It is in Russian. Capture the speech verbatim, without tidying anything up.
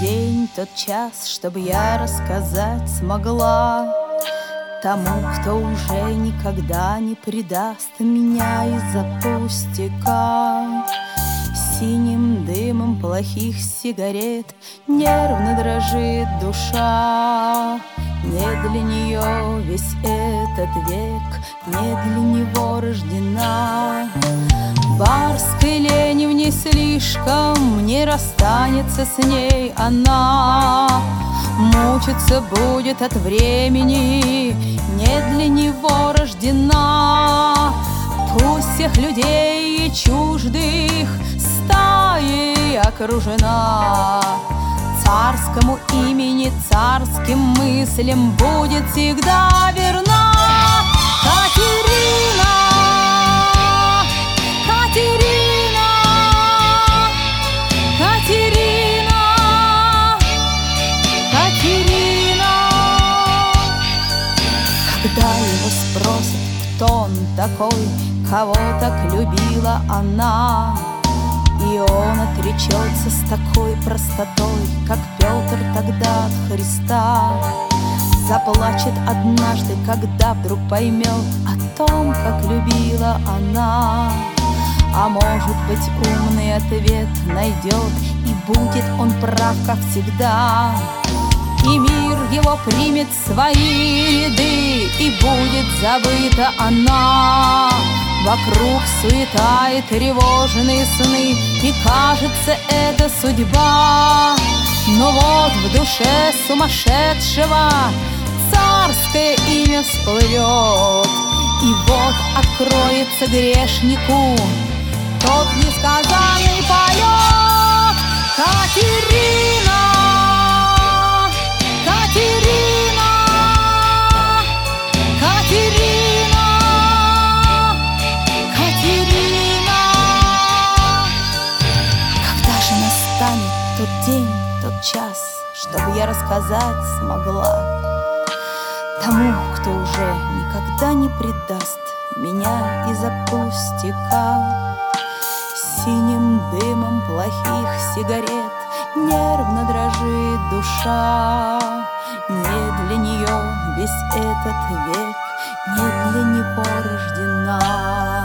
день, тот час, чтобы я рассказать смогла тому, кто уже никогда не предаст меня из-за пустяка. Синим дымом плохих сигарет нервно дрожит душа. Не для нее весь этот век, не для него рождена. Барской лени в ней слишком, не расстанется с ней она. Мучиться будет от времени, не для него рождена. Пусть всех людей и чуждых стаей окружена. Царскому имени, царским мыслям будет всегда верна Катерина, Катерина, Катерина, Катерина. Когда его спросят, кто он такой, кого так любила она, и он отречется с такой простотой, как Петр тогда от Христа. Заплачет однажды, когда вдруг поймет о том, как любила она. А может быть, умный ответ найдет, и будет он прав, как всегда. И мир его примет в свои ряды, и будет забыта она. Вокруг суета и тревожные сны, и кажется, это судьба. Но вот в душе сумасшедшего царское имя всплывет, и вот откроется грешнику тот несказанный полет. Катерина, Катерина, Катерина, Катерина. Когда же настанет тот день, тот час, чтобы я рассказать смогла тому, кто уже никогда не предаст меня из-за пустяка. Синим дымом плохих сигарет нервно дрожит душа. Не для нее весь этот век, не для него рождена.